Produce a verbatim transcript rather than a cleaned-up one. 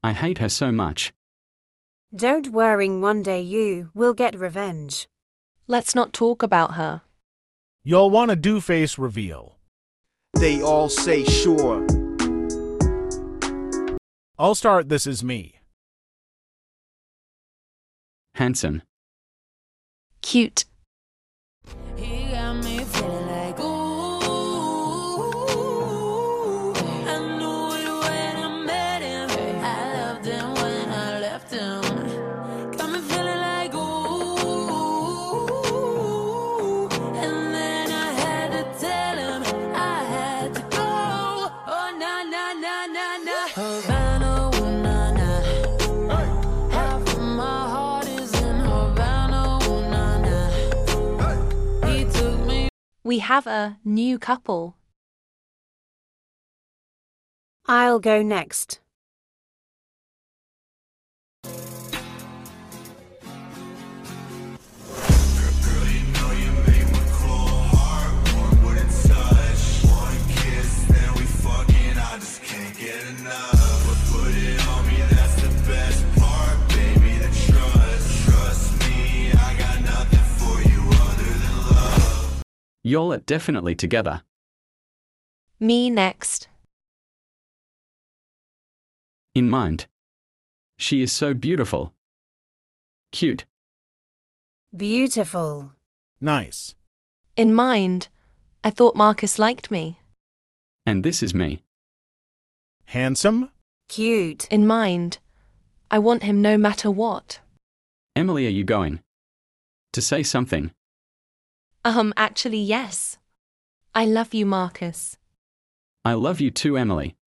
I hate her so much. Don't worry, one day you will get revenge. Let's not talk about her. You'll want a do-face reveal. They all say sure. I'll start. This is me. Handsome. Cute. He got me feeling like ooh. I knew it when I met him. I loved him when I left him. Got me feeling like ooh. And then I had to tell him I had to go. Oh na na na na na. Havana, ooh na na. Half of my heart is in Havana, ooh na na. He took me. We have a new couple. I'll go next. Girl, you know you make my cold heart warm with a touch. One kiss, then we fucking, I just can't get enough. But put it on me, that's the best part, baby, the trust. Trust me, I got nothing for you other than love. Y'all are definitely together. Me next. In mind. She is so beautiful. Cute. Beautiful. Nice. In mind. I thought Marcus liked me. And this is me. Handsome. Cute. In mind. I want him no matter what. Emily, are you going to say something? Um, actually, yes. I love you, Marcus. I love you too, Emily.